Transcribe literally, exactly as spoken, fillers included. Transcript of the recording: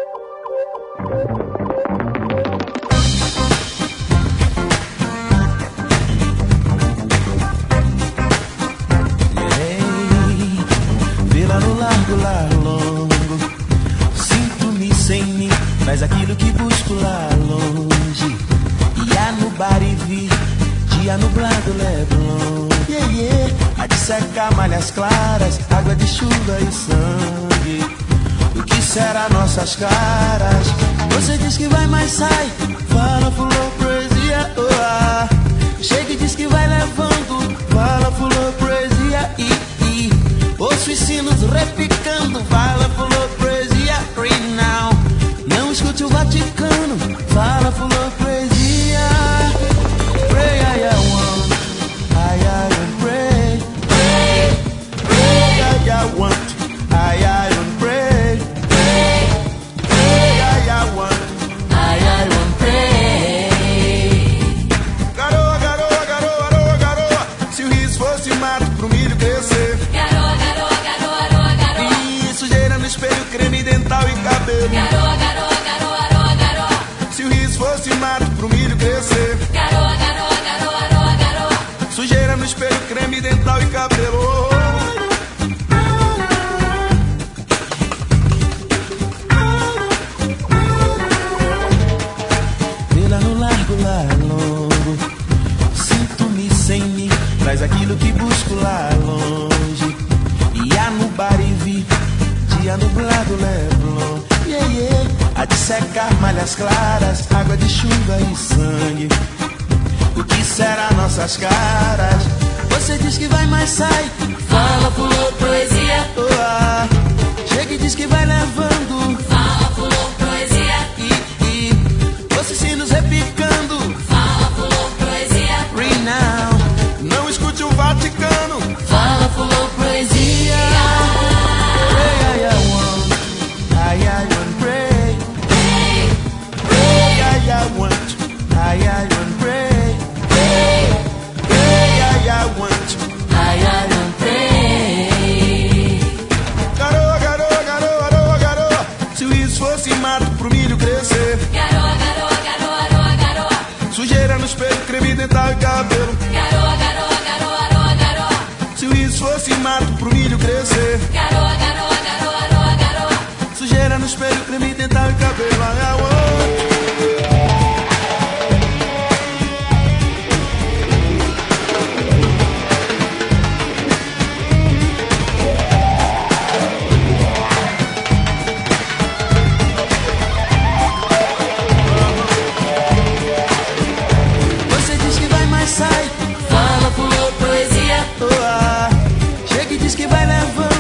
Vê-la no largo, lá longo, sinto-me sem mim, traz aquilo que busco lá longe. Ia no bar e vi, dia nublado, Leblon. Yeah, yeah. A de secar malhas claras, água de chuva e sangue. O que será nossas caras? Você diz que vai, mas sai. Fala, fulô, poesia, oh, ah. Chega e diz que vai levando. Fala, fulô, poesia, e, e. Ouço os sinos repicando. Fala, fulô, poesia, right now. Não escute o Vaticano. Fala, fulô, poesia. Pray, I, I want. I, I want pray. Pray, pray, I, I want. I, I want pray. Pray, pray, I, I want. I, I want pray. Garoa, garoa, garoa, garoa, garoa. Se o riso fosse mato pro milho crescer. Garoa, garoa, garoa, garoa, garoa. E sujeira no espelho, creme dental e cabelo. Garoa, garoa, garoa, garoa, garoa. Se o riso fosse mato pro milho crescer. Garoa, garoa, garoa, garoa, garoa. Sujeira no espelho, creme dental e cabelo. Vê-la no largo, lá longo, sinto-me sem mim, traz aquilo que busco lá longe. Ia no bar e vi, dia nublado, Leblon. Yeah, yeah. A de secar malhas claras, água de chuva e sangue. O que será nossas caras? Você diz que vai, mas sai. Fala, fulô, poesia. Oh, ah. Chega e diz que vai levando. Fala, fulô, poesia. E, e os sinos repicando. Fala, fulô, poesia. Right now. Não escute o Vaticano. Fala, fulô, poesia. Pray, I, I want. I, I want pray. Pray, Pray, I, I want. I, I want pray. Pray, pray, I, I want. I, I want pray. Garoa, garoa, garoa, garoa, garoa. Se o riso fosse mato pro milho crescer. Garoa, garoa, garoa, garoa, garoa. Sujeira no espelho, creme dental e cabelo. Garoa, garoa, garoa, garoa, garoa. Se o riso fosse mato pro milho crescer. Garoa, garoa, garoa, garoa, garoa. Sujeira no espelho, creme dental e cabelo. I, I want. Você diz que vai, mas sai. Fala, fulô, poesia. Oh, ah. Chega e diz que vai levando.